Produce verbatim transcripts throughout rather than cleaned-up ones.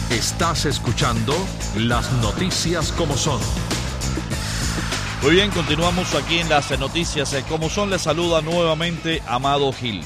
Estás escuchando Las Noticias como son. Muy bien, continuamos aquí en Las Noticias como son. Les saluda nuevamente Amado Gil.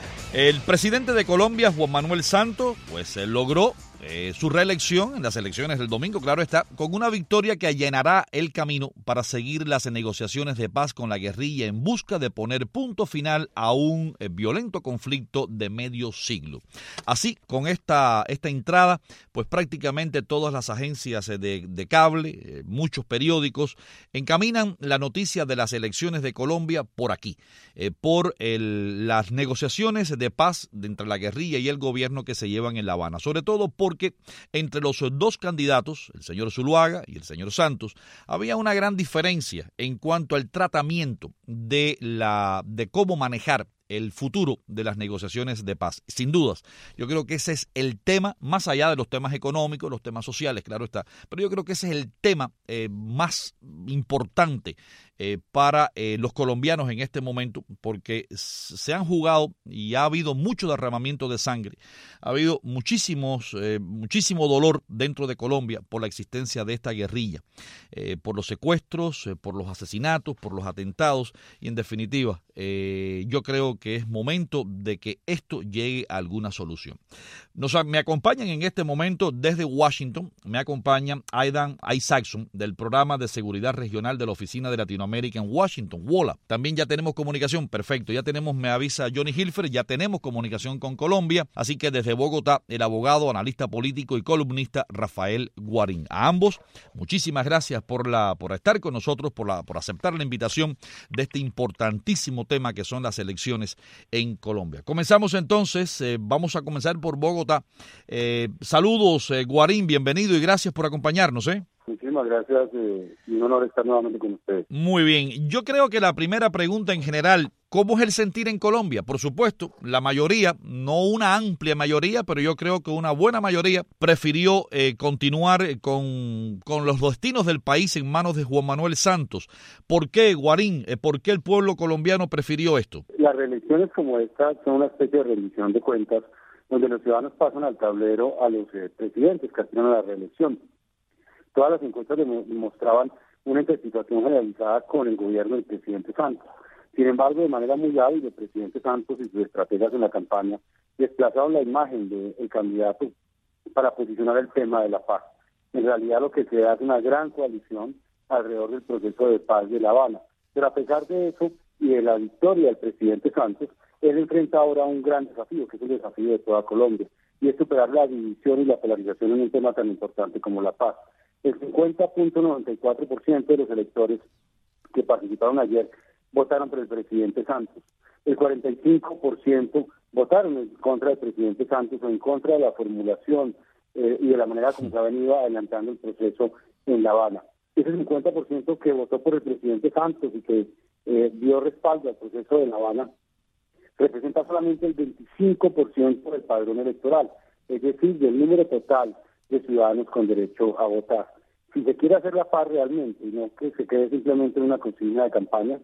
El presidente de Colombia, Juan Manuel Santos, pues eh, logró eh, su reelección en las elecciones del domingo, claro está, con una victoria que allanará el camino para seguir las negociaciones de paz con la guerrilla en busca de poner punto final a un eh, violento conflicto de medio siglo. Así, con esta, esta entrada, pues prácticamente todas las agencias de, de cable, eh, muchos periódicos, encaminan la noticia de las elecciones de Colombia por aquí, eh, por el, las negociaciones de paz entre la guerrilla y el gobierno que se llevan en La Habana, sobre todo porque entre los dos candidatos, el señor Zuluaga y el señor Santos, había una gran diferencia en cuanto al tratamiento de, la, de cómo manejar el futuro de las negociaciones de paz. Sin dudas, yo creo que ese es el tema, más allá de los temas económicos, los temas sociales, claro está, pero yo creo que ese es el tema eh, más importante eh, para eh, los colombianos en este momento, porque se han jugado y ha habido mucho derramamiento de sangre, ha habido muchísimos, eh, muchísimo dolor dentro de Colombia por la existencia de esta guerrilla, eh, por los secuestros, eh, por los asesinatos, por los atentados y en definitiva, eh, yo creo que es momento de que esto llegue a alguna solución. Nos, me acompañan en este momento desde Washington, me acompaña Aidan Isaacson del Programa de Seguridad Regional de la Oficina de Latinoamérica en Washington, WOLA. También ya tenemos comunicación, perfecto, ya tenemos, me avisa Johnny Hilfer, ya tenemos comunicación con Colombia, así que desde Bogotá, el abogado, analista político y columnista Rafael Guarín. A ambos, muchísimas gracias por, la, por estar con nosotros, por, la, por aceptar la invitación de este importantísimo tema que son las elecciones en Colombia. Comenzamos entonces, eh, vamos a comenzar por Bogotá. Eh, saludos, eh, Guarín, bienvenido y gracias por acompañarnos. ¿eh? Muchísimas gracias eh, y un honor estar nuevamente con ustedes. Muy bien, yo creo que la primera pregunta en general, ¿cómo es el sentir en Colombia? Por supuesto, la mayoría, no una amplia mayoría, pero yo creo que una buena mayoría prefirió eh, continuar con, con los destinos del país en manos de Juan Manuel Santos. ¿Por qué, Guarín? Eh, ¿Por qué el pueblo colombiano prefirió esto? Las reelecciones como esta son una especie de rendición de cuentas donde los ciudadanos pasan al tablero a los eh, presidentes que aspiran a la reelección. Todas las encuestas demostraban una insatisfacción generalizada con el gobierno del presidente Santos. Sin embargo, de manera muy hábil, el presidente Santos y sus estrategas en la campaña desplazaron la imagen del candidato para posicionar el tema de la paz. En realidad, lo que se da es una gran coalición alrededor del proceso de paz de La Habana. Pero a pesar de eso y de la victoria del presidente Santos, él enfrenta ahora un gran desafío, que es el desafío de toda Colombia, y es superar la división y la polarización en un tema tan importante como la paz. El cincuenta punto noventa y cuatro por ciento de los electores que participaron ayer votaron por el presidente Santos. El cuarenta y cinco por ciento votaron en contra del presidente Santos o en contra de la formulación eh, y de la manera como se ha venido adelantando el proceso en La Habana. Ese cincuenta por ciento que votó por el presidente Santos y que eh, dio respaldo al proceso de La Habana representa solamente el veinticinco por ciento del padrón electoral, es decir, del número total de ciudadanos con derecho a votar. Si se quiere hacer la paz realmente y no que se quede simplemente en una consigna de campaña,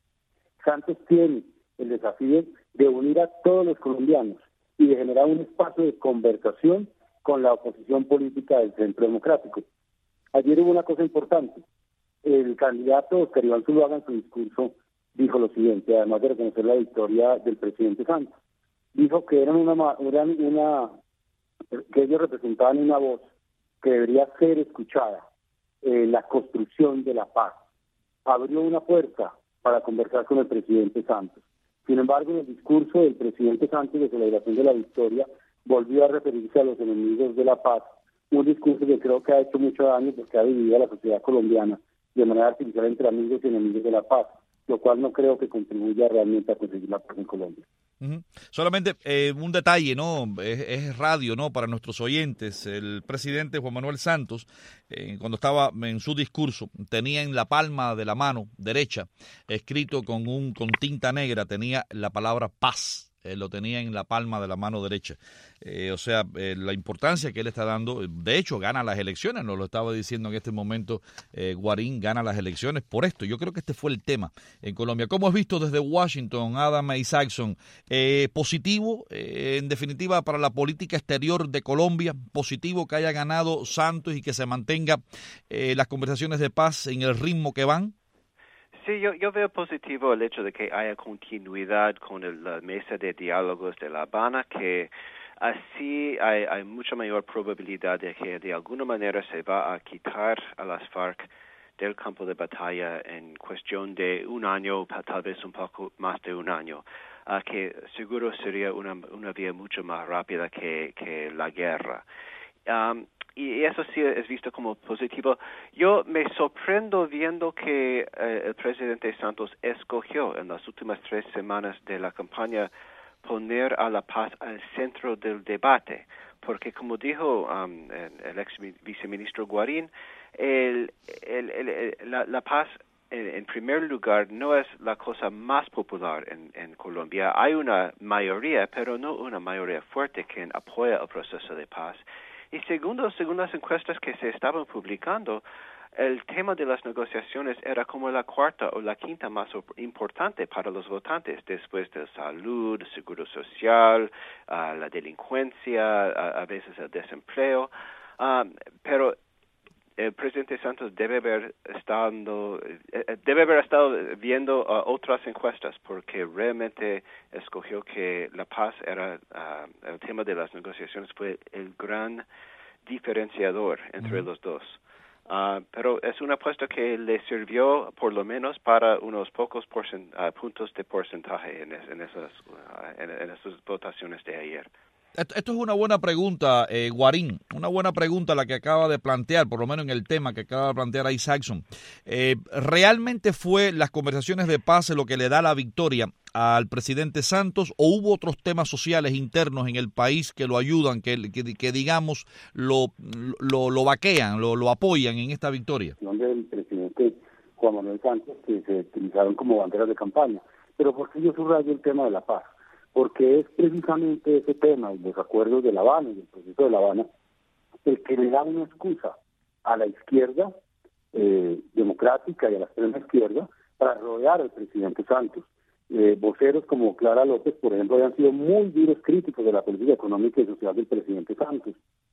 Santos tiene el desafío de unir a todos los colombianos y de generar un espacio de conversación con la oposición política del Centro Democrático. Ayer hubo una cosa importante. El candidato Oscar Iván Zuluaga en su discurso dijo lo siguiente, además de reconocer la victoria del presidente Santos. Dijo que eran una, eran una que ellos representaban una voz que debería ser escuchada, eh, la construcción de la paz. Abrió una puerta para conversar con el presidente Santos. Sin embargo, en el discurso del presidente Santos de celebración de la victoria, volvió a referirse a los enemigos de la paz, un discurso que creo que ha hecho mucho daño porque ha dividido a la sociedad colombiana de manera artificial entre amigos y enemigos de la paz, lo cual no creo que contribuya realmente a conseguir la paz en Colombia. Uh-huh. Solamente eh, un detalle, ¿no? Es, es radio, ¿no? Para nuestros oyentes. El presidente Juan Manuel Santos, eh, cuando estaba en su discurso, tenía en la palma de la mano derecha, escrito con un con tinta negra, tenía la palabra paz. eh, lo tenía en la palma de la mano derecha. Eh, o sea, eh, la importancia que él está dando, de hecho, gana las elecciones, nos lo estaba diciendo en este momento eh, Guarín, gana las elecciones por esto. Yo creo que este fue el tema en Colombia. ¿Cómo has visto desde Washington, Adam Isaacson? Eh, ¿Positivo, eh, en definitiva, para la política exterior de Colombia? ¿Positivo que haya ganado Santos y que se mantenga eh, las conversaciones de paz en el ritmo que van? Sí, yo, yo veo positivo el hecho de que haya continuidad con el, la mesa de diálogos de La Habana, que así hay, hay mucha mayor probabilidad de que de alguna manera se va a quitar a las FARC del campo de batalla en cuestión de un año, tal vez un poco más de un año, uh, que seguro sería una, una vía mucho más rápida que, que la guerra. Um, y eso sí es visto como positivo. Yo me sorprendo viendo que eh, el presidente Santos escogió en las últimas tres semanas de la campaña poner a la paz al centro del debate, porque como dijo um, el ex viceministro Guarín, el, el, el, el, la, la paz en, en primer lugar no es la cosa más popular en, en Colombia. Hay una mayoría, pero no una mayoría fuerte que apoya el proceso de paz. Y segundo, según las encuestas que se estaban publicando, el tema de las negociaciones era como la cuarta o la quinta más importante para los votantes, después de salud, seguro social, uh, la delincuencia, uh, a veces el desempleo. Um, pero el presidente Santos debe haber estado, eh, debe haber estado viendo uh, otras encuestas, porque realmente escogió que la paz era, uh, el tema de las negociaciones fue el gran diferenciador entre uh-huh. los dos. Uh, pero es una apuesta que le sirvió por lo menos para unos pocos porcent, uh, puntos de porcentaje en, es, en, esas, uh, en, en esas votaciones de ayer. Esto es una buena pregunta, eh, Guarín, una buena pregunta la que acaba de plantear, por lo menos en el tema que acaba de plantear Isaacson. Eh, ¿Realmente fue las conversaciones de paz lo que le da la victoria al presidente Santos, o hubo otros temas sociales internos en el país que lo ayudan, que, que, que digamos lo, lo, lo vaquean, lo, lo apoyan en esta victoria? El presidente Juan Manuel Santos, que se utilizaron como banderas de campaña. Pero ¿por qué yo subrayo el tema de la paz? Porque es precisamente ese tema, los acuerdos de La Habana y el proceso de La Habana, el que le da una excusa a la izquierda eh, democrática y a la extrema izquierda para rodear al presidente Santos. Eh, voceros como Clara López, por ejemplo, habían sido muy duros críticos de la política económica y social del presidente Santos.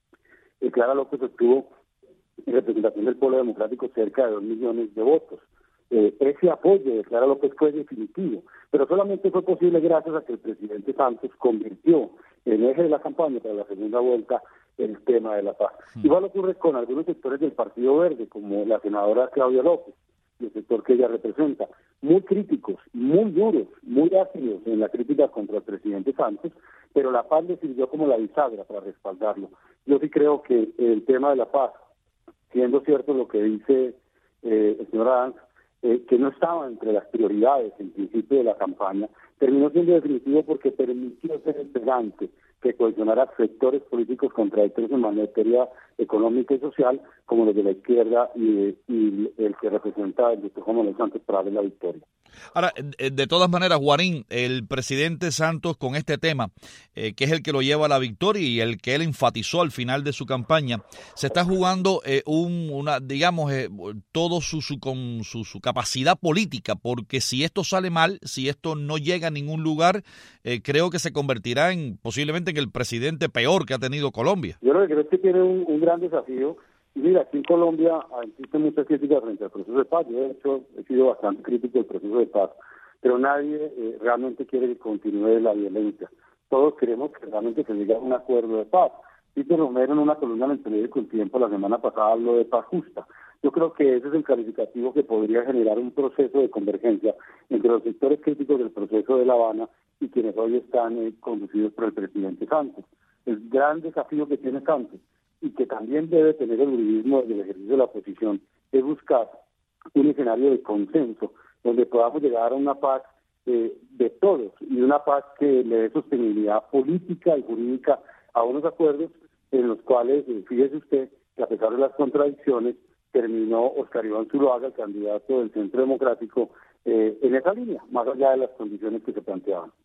Eh, Clara López obtuvo en representación del pueblo democrático cerca de dos millones de votos. Eh, ese apoyo de Clara López fue definitivo, pero solamente fue posible gracias a que el presidente Santos convirtió en eje de la campaña para la segunda vuelta el tema de la paz. Sí. Igual ocurre con algunos sectores del Partido Verde, como la senadora Claudia López, y el sector que ella representa, muy críticos, muy duros, muy ácidos en la crítica contra el presidente Santos, pero la paz le sirvió como la bisagra para respaldarlo. Yo sí creo que el tema de la paz, siendo cierto lo que dice eh, el señor Adams, eh, que no estaba entre las prioridades en principio de la campaña, terminó siendo definitivo porque permitió ser el pegante que cohesionara sectores políticos contradictorios en materia económica y social, como los de la izquierda y, y el que representa el doctor Juan Manuel Santos para darle la victoria. Ahora, de todas maneras, Guarín, el presidente Santos con este tema, eh, que es el que lo lleva a la victoria y el que él enfatizó al final de su campaña, se está jugando eh, un, una, digamos, eh, todo su, su, con su, su capacidad política, porque si esto sale mal, si esto no llega a ningún lugar, eh, creo que se convertirá en posiblemente en el presidente peor que ha tenido Colombia. Yo lo que creo es que tiene un, un gran desafío. Y mira, aquí en Colombia existen muchas críticas frente al proceso de paz. Yo, de hecho, he sido bastante crítico del proceso de paz, pero nadie eh, realmente quiere que continúe la violencia. Todos queremos que realmente se llegue a un acuerdo de paz. Peter Romero, en una columna en el periódico El Tiempo la semana pasada, habló de paz justa. Yo creo que ese es el calificativo que podría generar un proceso de convergencia entre los sectores críticos del proceso de La Habana y quienes hoy están eh, conducidos por el presidente Santos. El gran desafío que tiene Santos, y que también debe tener el uribismo del ejercicio de la oposición, es buscar un escenario de consenso donde podamos llegar a una paz eh, de todos y una paz que le dé sostenibilidad política y jurídica a unos acuerdos en los cuales, eh, fíjese usted, que a pesar de las contradicciones, terminó Oscar Iván Zuluaga, el candidato del Centro Democrático, eh, en esa línea, más allá de las condiciones que se planteaban.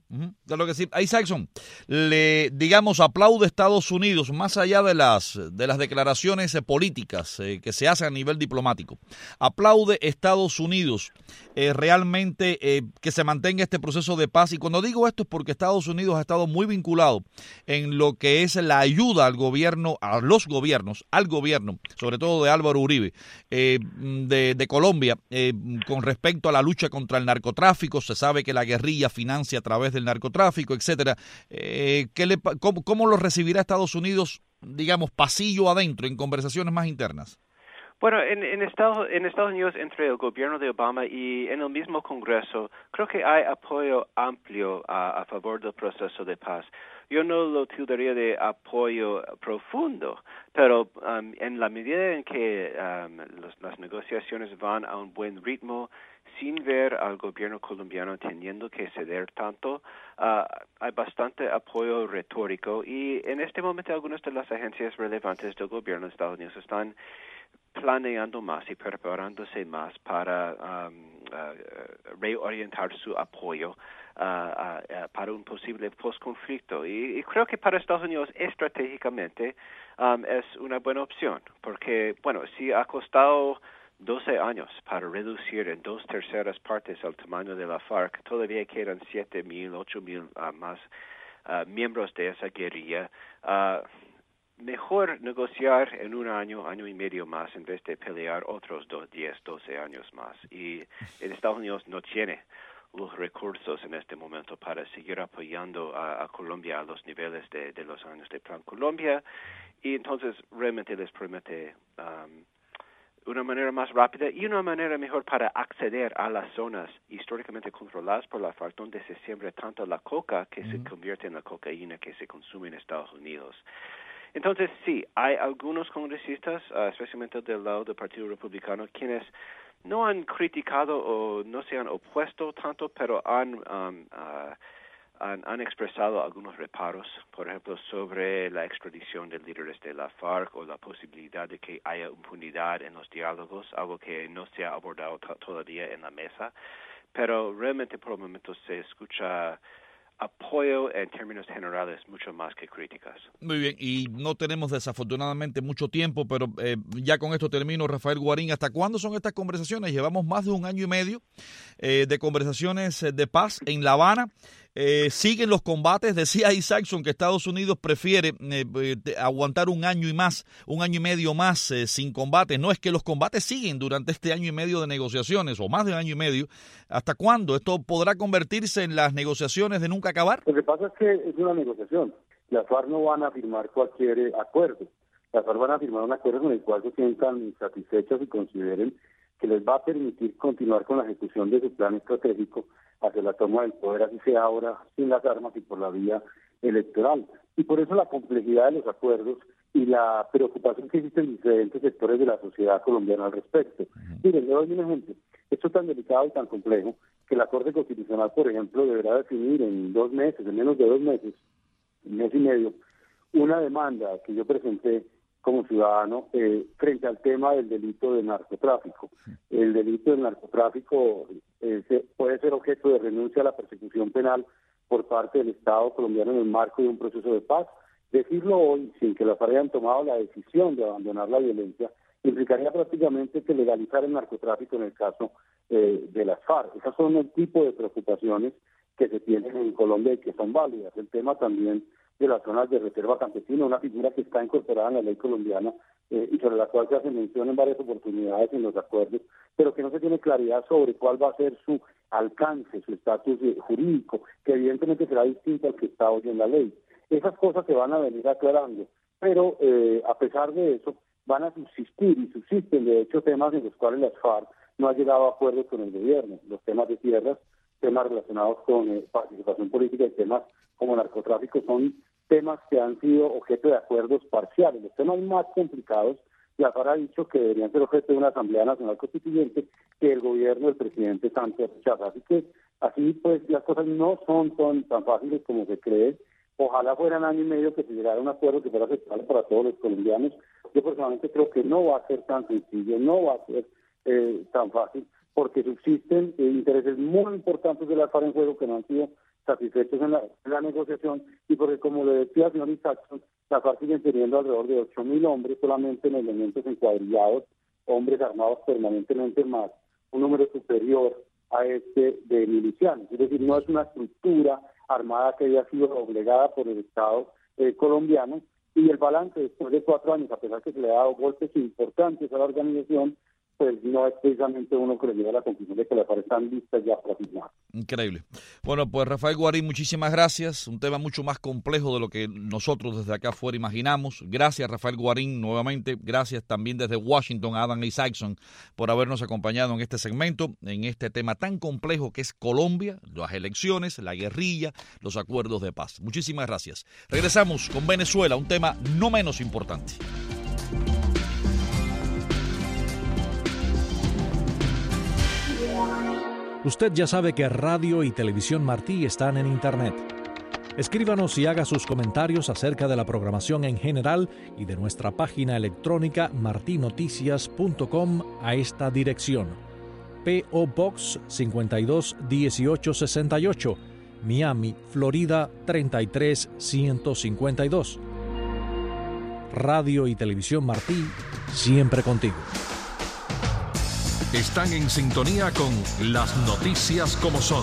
Uh-huh. Claro que sí. Ahí, Saxon, le, digamos, aplaude Estados Unidos, más allá de las, de las declaraciones eh, políticas eh, que se hacen a nivel diplomático. Aplaude Estados Unidos eh, realmente eh, que se mantenga este proceso de paz. Y cuando digo esto es porque Estados Unidos ha estado muy vinculado en lo que es la ayuda al gobierno, a los gobiernos, al gobierno, sobre todo de Álvaro Uribe, eh, de, de Colombia, eh, con respecto a la lucha contra el narcotráfico. Se sabe que la guerrilla financia a través de del narcotráfico, etcétera. Eh, ¿qué le, cómo, ¿Cómo lo recibirá Estados Unidos, digamos, pasillo adentro, en conversaciones más internas? Bueno, en, en, Estados, en Estados Unidos, entre el gobierno de Obama y en el mismo Congreso, creo que hay apoyo amplio a, a favor del proceso de paz. Yo no lo tildaría de apoyo profundo, pero um, en la medida en que um, los, las negociaciones van a un buen ritmo, sin ver al gobierno colombiano teniendo que ceder tanto, uh, hay bastante apoyo retórico y en este momento algunas de las agencias relevantes del gobierno de Estados Unidos están planeando más y preparándose más para um, uh, reorientar su apoyo uh, uh, uh, para un posible postconflicto. Y, y creo que para Estados Unidos estratégicamente um, es una buena opción, porque, bueno, si ha costado doce años para reducir en dos terceras partes el tamaño de la FARC, todavía quedan siete mil, ocho mil uh, más uh, miembros de esa guerrilla. Uh, Mejor negociar en un año, año y medio más, en vez de pelear otros dos, diez, doce años más. Y en Estados Unidos no tiene los recursos en este momento para seguir apoyando a, a Colombia a los niveles de, de los años de Plan Colombia. Y entonces realmente les promete um, una manera más rápida y una manera mejor para acceder a las zonas históricamente controladas por la FARC, donde se siembra tanto la coca que mm. se convierte en la cocaína que se consume en Estados Unidos. Entonces, sí, hay algunos congresistas, uh, especialmente del lado del Partido Republicano, quienes no han criticado o no se han opuesto tanto, pero han, um, uh, han, han expresado algunos reparos, por ejemplo, sobre la extradición de líderes de la FARC o la posibilidad de que haya impunidad en los diálogos, algo que no se ha abordado t- todavía en la mesa. Pero realmente por el momento se escucha apoyo en términos generales mucho más que críticas. Muy bien, y no tenemos desafortunadamente mucho tiempo, pero eh, ya con esto termino. Rafael Guarín, ¿hasta cuándo son estas conversaciones? Llevamos más de un año y medio eh, de conversaciones de paz en La Habana. Eh, siguen los combates. Decía Isaacson que Estados Unidos prefiere eh, eh, aguantar un año y más, un año y medio más eh, sin combates. No, es que los combates siguen durante este año y medio de negociaciones, o más de un año y medio. ¿Hasta cuándo esto podrá convertirse en las negociaciones de nunca acabar? Lo que pasa es que es una negociación. Las FARC no van a firmar cualquier eh, acuerdo. Las FARC van a firmar un acuerdo con el cual se sientan satisfechos y consideren que les va a permitir continuar con la ejecución de su plan estratégico hacia la toma del poder, así sea ahora sin las armas y por la vía electoral. Y por eso la complejidad de los acuerdos y la preocupación que existe en diferentes sectores de la sociedad colombiana al respecto. Miren, le doy un ejemplo. Esto es tan delicado y tan complejo que la Corte Constitucional, por ejemplo, deberá definir en dos meses, en menos de dos meses, un mes y medio, una demanda que yo presenté como ciudadano eh, frente al tema del delito de narcotráfico. El delito del narcotráfico eh, se, puede ser objeto de renuncia a la persecución penal por parte del Estado colombiano en el marco de un proceso de paz. Decirlo hoy, sin que las FARC hayan tomado la decisión de abandonar la violencia, implicaría prácticamente que legalizar el narcotráfico en el caso eh, de las FARC. Esas son el tipo de preocupaciones que se tienen en Colombia y que son válidas. El tema también de las zonas de reserva campesina, una figura que está incorporada en la ley colombiana eh, y sobre la cual se hace mención en varias oportunidades en los acuerdos, pero que no se tiene claridad sobre cuál va a ser su alcance, su estatus eh, jurídico, que evidentemente será distinto al que está hoy en la ley. Esas cosas se van a venir aclarando, pero eh, a pesar de eso, van a subsistir y subsisten de hecho temas en los cuales las FARC no ha llegado a acuerdos con el gobierno, los temas de tierras, temas relacionados con eh, participación política y temas como narcotráfico son temas que han sido objeto de acuerdos parciales. Los temas más complicados, la FARC ha dicho que deberían ser objeto de una Asamblea Nacional Constituyente que el gobierno del presidente Santos rechaza. Así que así pues las cosas no son, son tan fáciles como se cree. Ojalá fueran año y medio que se llegara a un acuerdo que fuera aceptable para todos los colombianos. Yo personalmente creo que no va a ser tan sencillo, no va a ser eh, tan fácil, porque subsisten eh, intereses muy importantes de la FARC en juego que no han sido satisfechos en la, en la negociación y porque, como le decía el señor Isaacson, la FARC sigue teniendo alrededor de ocho mil hombres solamente en elementos encuadrillados, hombres armados permanentemente, más un número superior a este de milicianos. Es decir, no es una estructura armada que haya sido doblegada por el Estado eh, colombiano, y el balance después de cuatro años, a pesar que se le ha dado golpes importantes a la organización, pues no es precisamente uno que le lleva a la conclusión de que las FARC están listas ya para firmar. Increíble. Bueno, pues Rafael Guarín, muchísimas gracias. Un tema mucho más complejo de lo que nosotros desde acá afuera imaginamos. Gracias, Rafael Guarín, nuevamente. Gracias también desde Washington a Adam Isaacson por habernos acompañado en este segmento, en este tema tan complejo que es Colombia, las elecciones, la guerrilla, los acuerdos de paz. Muchísimas gracias. Regresamos con Venezuela, un tema no menos importante. Usted ya sabe que Radio y Televisión Martí están en Internet. Escríbanos y haga sus comentarios acerca de la programación en general y de nuestra página electrónica marti noticias punto com a esta dirección. P O Box cincuenta y dos dieciocho sesenta y ocho, Miami, Florida treinta y tres ciento cincuenta y dos. Radio y Televisión Martí, siempre contigo. Están en sintonía con las noticias como son.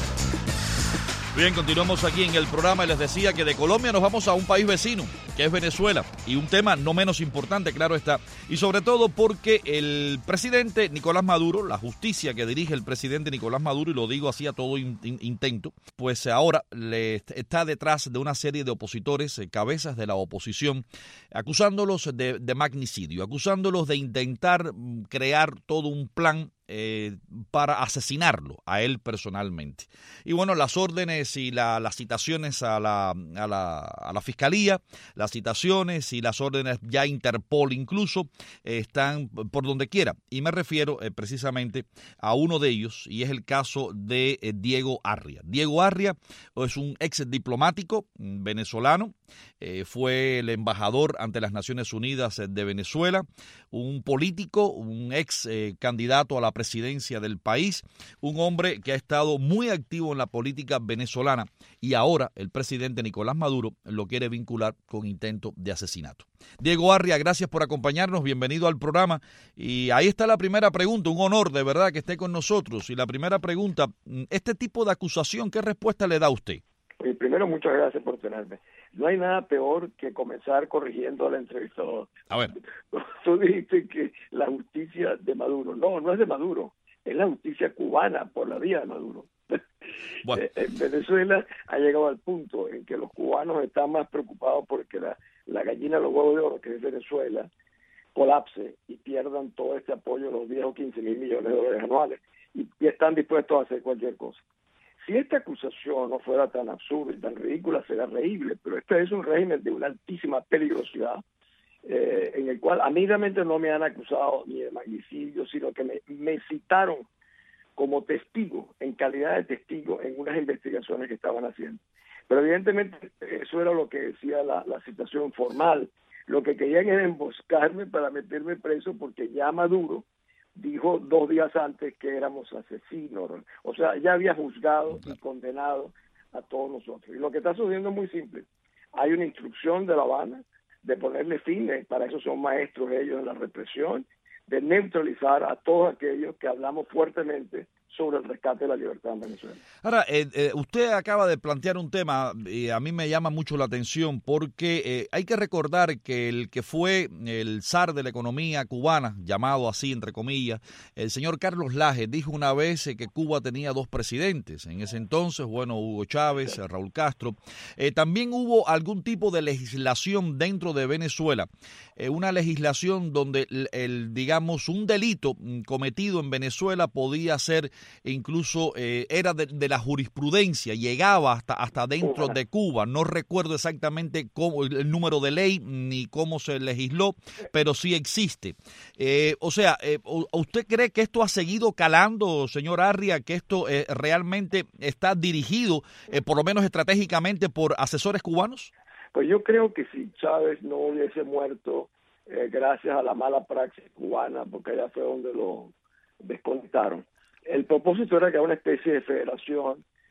Bien, continuamos aquí en el programa y les decía que de Colombia nos vamos a un país vecino, que es Venezuela, y un tema no menos importante, claro está, y sobre todo porque el presidente Nicolás Maduro, la justicia que dirige el presidente Nicolás Maduro, y lo digo así a todo in, in, intento, pues ahora le está detrás de una serie de opositores, eh, cabezas de la oposición, acusándolos de, de magnicidio, acusándolos de intentar crear todo un plan Eh, para asesinarlo a él personalmente. Y bueno, las órdenes y la, las citaciones a la, a, la, a la fiscalía, las citaciones y las órdenes ya Interpol incluso, eh, están por donde quiera. Y me refiero eh, precisamente a uno de ellos, y es el caso de eh, Diego Arria. Diego Arria es un ex diplomático venezolano, eh, fue el embajador ante las Naciones Unidas de Venezuela, un político, un ex eh, candidato a la presidencia del país, un hombre que ha estado muy activo en la política venezolana, y ahora el presidente Nicolás Maduro lo quiere vincular con intento de asesinato. Diego Arria, gracias por acompañarnos, bienvenido al programa, y ahí está la primera pregunta, un honor de verdad que esté con nosotros. Y la primera pregunta, este tipo de acusación, ¿qué respuesta le da a usted? Oye, primero, muchas gracias por tenerme. No hay nada peor que comenzar corrigiendo al entrevistador. A ver. Tú dijiste que la justicia de Maduro. No, no es de Maduro. Es la justicia cubana por la vía de Maduro. Bueno. En Venezuela ha llegado al punto en que los cubanos están más preocupados porque la, la gallina de los huevos de oro, que es Venezuela, colapse y pierdan todo este apoyo de los diez o quince mil millones de dólares anuales. Y, y están dispuestos a hacer cualquier cosa. Si esta acusación no fuera tan absurda y tan ridícula, sería reíble, pero este es un régimen de una altísima peligrosidad, eh, en el cual a mí realmente no me han acusado ni de magnicidio, sino que me, me citaron como testigo, en calidad de testigo, en unas investigaciones que estaban haciendo. Pero evidentemente eso era lo que decía la, la citación formal. Lo que querían era emboscarme para meterme preso, porque ya Maduro dijo dos días antes que éramos asesinos. O sea, ya había juzgado y condenado a todos nosotros. Y lo que está sucediendo es muy simple. Hay una instrucción de La Habana de ponerle fin, para eso son maestros ellos en la represión, de neutralizar a todos aquellos que hablamos fuertemente sobre el rescate de la libertad en Venezuela. Ahora, eh, eh, usted acaba de plantear un tema y a mí me llama mucho la atención, porque eh, hay que recordar que el que fue el zar de la economía cubana, llamado así entre comillas, el señor Carlos Laje, dijo una vez eh, que Cuba tenía dos presidentes. En ese entonces, bueno, Hugo Chávez, sí. Raúl Castro. Eh, también hubo algún tipo de legislación dentro de Venezuela, eh, una legislación donde el, el, digamos, un delito cometido en Venezuela podía ser incluso eh, era de, de la jurisprudencia, llegaba hasta hasta dentro de Cuba. No recuerdo exactamente cómo, el número de ley ni cómo se legisló, pero sí existe. Eh, o sea, eh, ¿usted cree que esto ha seguido calando, señor Arria, que esto eh, realmente está dirigido, eh, por lo menos estratégicamente, por asesores cubanos? Pues yo creo que si Chávez no hubiese muerto eh, gracias a la mala praxis cubana, porque allá fue donde lo desconectaron, el propósito era que era una especie de federación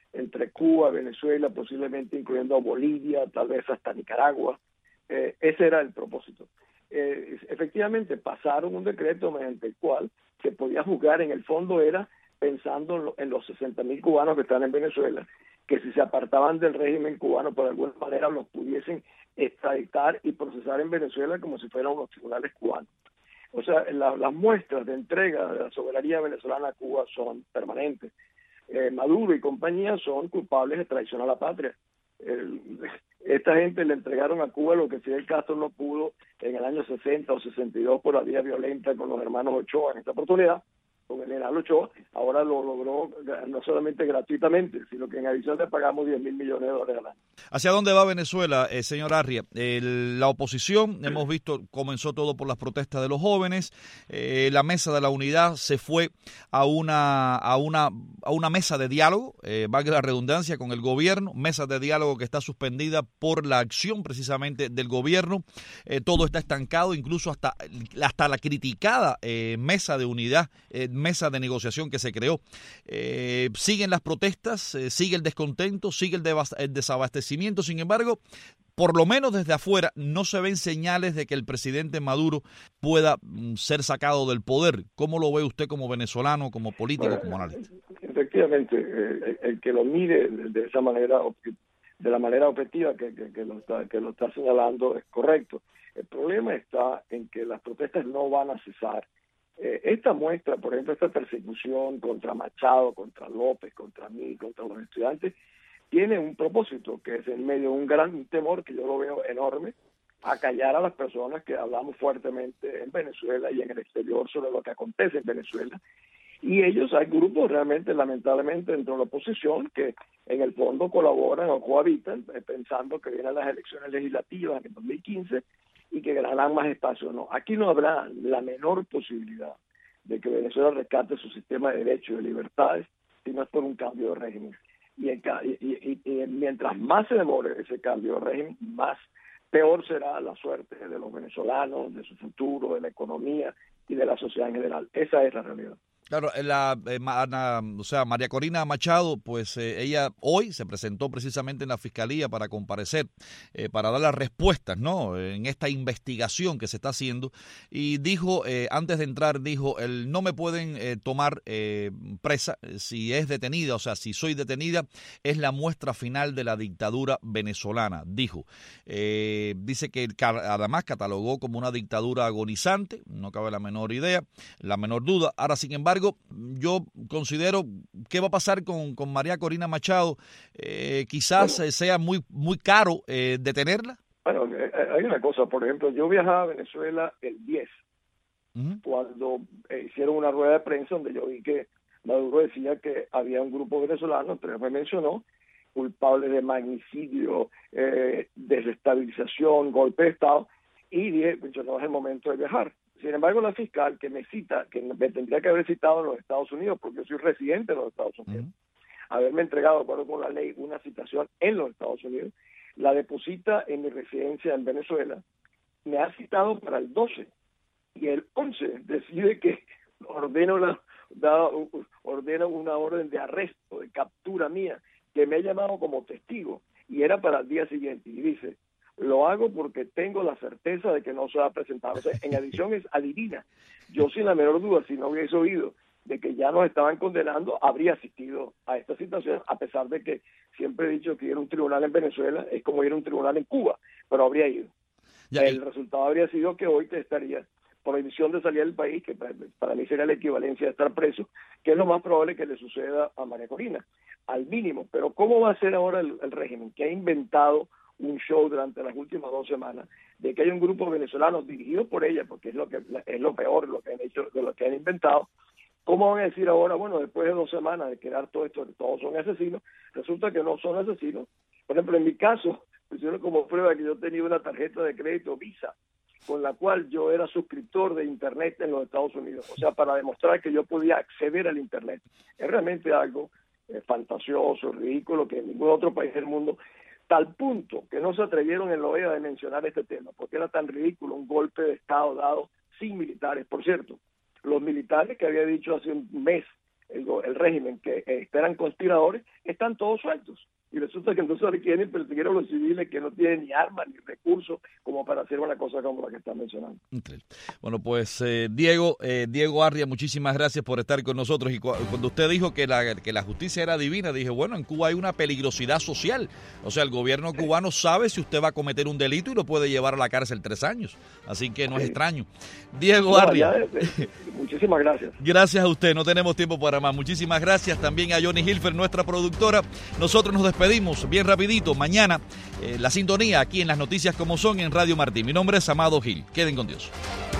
entre Cuba, Venezuela, posiblemente incluyendo a Bolivia, tal vez hasta Nicaragua. Eh, ese era el propósito. Eh, efectivamente, pasaron un decreto mediante el cual se podía juzgar, en el fondo era pensando en, lo, en los sesenta mil cubanos que están en Venezuela, que si se apartaban del régimen cubano, por alguna manera los pudiesen extraditar y procesar en Venezuela como si fueran los tribunales cubanos. O sea, la, las muestras de entrega de la soberanía venezolana a Cuba son permanentes. Eh, Maduro y compañía son culpables de traición a la patria. El, esta gente le entregaron a Cuba lo que Fidel Castro no pudo en el año sesenta o sesenta y dos por la vía violenta con los hermanos Ochoa. En esta oportunidad, con el general Ochoa, ahora lo logró no solamente gratuitamente, sino que en adición le pagamos diez mil millones de dólares al año. ¿Hacia dónde va Venezuela, eh, señor Arria? El, la oposición, hemos visto, comenzó todo por las protestas de los jóvenes, eh, la mesa de la unidad se fue a una a una a una mesa de diálogo, eh, valga la redundancia, con el gobierno, mesa de diálogo que está suspendida por la acción precisamente del gobierno, eh, todo está estancado, incluso hasta, hasta la criticada eh, mesa de unidad, eh, mesa de negociación que se creó. Eh, siguen las protestas, eh, sigue el descontento, sigue el, el desabastecimiento. Sin embargo, por lo menos desde afuera no se ven señales de que el presidente Maduro pueda mm, ser sacado del poder. ¿Cómo lo ve usted como venezolano, como político, bueno, como analista? Efectivamente, eh, el que lo mire de esa manera, de la manera objetiva que, que, que, lo está, que lo está señalando es correcto. El problema está en que las protestas no van a cesar. Eh, esta muestra, por ejemplo, esta persecución contra Machado, contra López, contra mí, contra los estudiantes, tiene un propósito, que es en medio de un gran temor, que yo lo veo enorme, acallar a las personas que hablamos fuertemente en Venezuela y en el exterior sobre lo que acontece en Venezuela. Y ellos, hay grupos realmente, lamentablemente, dentro de la oposición que en el fondo colaboran o cohabitan, eh, pensando que vienen las elecciones legislativas en el dos mil quince y que ganarán más espacio. No, aquí no habrá la menor posibilidad de que Venezuela rescate su sistema de derechos y de libertades si no es por un cambio de régimen. Y, el, y, y, y mientras más se demore ese cambio de régimen, más peor será la suerte de los venezolanos, de su futuro, de la economía y de la sociedad en general. Esa es la realidad. Claro, la, eh, Ana, o sea, María Corina Machado, pues eh, ella hoy se presentó precisamente en la Fiscalía para comparecer, eh, para dar las respuestas, ¿no?, en esta investigación que se está haciendo, y dijo, eh, antes de entrar, dijo, el, no me pueden eh, tomar eh, presa si es detenida, o sea, si soy detenida, es la muestra final de la dictadura venezolana, dijo. Eh, dice que además catalogó como una dictadura agonizante, no cabe la menor idea, la menor duda. Ahora, sin embargo, yo considero qué va a pasar con, con María Corina Machado. Eh, quizás bueno, sea muy muy caro eh, detenerla. Bueno, eh, hay una cosa, por ejemplo, yo viajaba a Venezuela el diez, uh-huh. cuando eh, hicieron una rueda de prensa donde yo vi que Maduro decía que había un grupo venezolano, pero me mencionó, culpable de magnicidio, eh, desestabilización, golpe de Estado, y dije, pues yo no es el momento de viajar. Sin embargo, la fiscal que me cita, que me tendría que haber citado en los Estados Unidos, porque yo soy residente de los Estados Unidos, uh-huh. haberme entregado, de acuerdo con la ley, una citación en los Estados Unidos, la deposita en mi residencia en Venezuela, me ha citado para el doce, y el once decide que ordena una, da, ordena una orden de arresto, de captura mía, que me ha llamado como testigo, y era para el día siguiente, y dice, lo hago porque tengo la certeza de que no se va a presentar. O sea, en adición es adivina. Yo sin la menor duda, si no hubiese oído de que ya nos estaban condenando, habría asistido a esta situación, a pesar de que siempre he dicho que ir a un tribunal en Venezuela es como ir a un tribunal en Cuba, pero habría ido. Ya, el y... resultado habría sido que hoy te estaría prohibición de salir del país, que para mí sería la equivalencia de estar preso, que es lo más probable que le suceda a María Corina, al mínimo. Pero ¿cómo va a ser ahora el, el régimen que ha inventado un show durante las últimas dos semanas de que hay un grupo venezolano dirigido por ella, porque es lo que es lo peor lo que han hecho, de lo que han inventado? ¿Cómo van a decir ahora, bueno, después de dos semanas de crear todo esto, todos son asesinos? Resulta que no son asesinos. Por ejemplo, en mi caso, pusieron como prueba que yo tenía una tarjeta de crédito Visa, con la cual yo era suscriptor de Internet en los Estados Unidos, o sea, para demostrar que yo podía acceder al Internet. Es realmente algo eh, fantasioso, ridículo, que en ningún otro país del mundo, tal punto que no se atrevieron en la O E A de mencionar este tema, porque era tan ridículo un golpe de Estado dado sin militares. Por cierto, los militares que había dicho hace un mes el, el régimen que eh, eran conspiradores, están todos sueltos. Y resulta que entonces le quieren perseguir a los civiles que no tienen ni armas ni recursos como para hacer una cosa como la que están mencionando. Increíble. Bueno, pues eh, Diego, eh, Diego Arria, muchísimas gracias por estar con nosotros. Y cu cuando usted dijo que la, que la justicia era divina, dije, bueno, en Cuba hay una peligrosidad social. O sea, el gobierno cubano sabe si usted va a cometer un delito y lo puede llevar a la cárcel tres años. Así que no sí. es extraño. Diego no, Arria. Ya, eh, muchísimas gracias. Gracias a usted, no tenemos tiempo para más. Muchísimas gracias también a Johnny Hilfer, nuestra productora. Nosotros nos despedimos bien rapidito. Mañana eh, la sintonía aquí en Las Noticias Como Son en Radio Martí. Mi nombre es Amado Gil. Queden con Dios.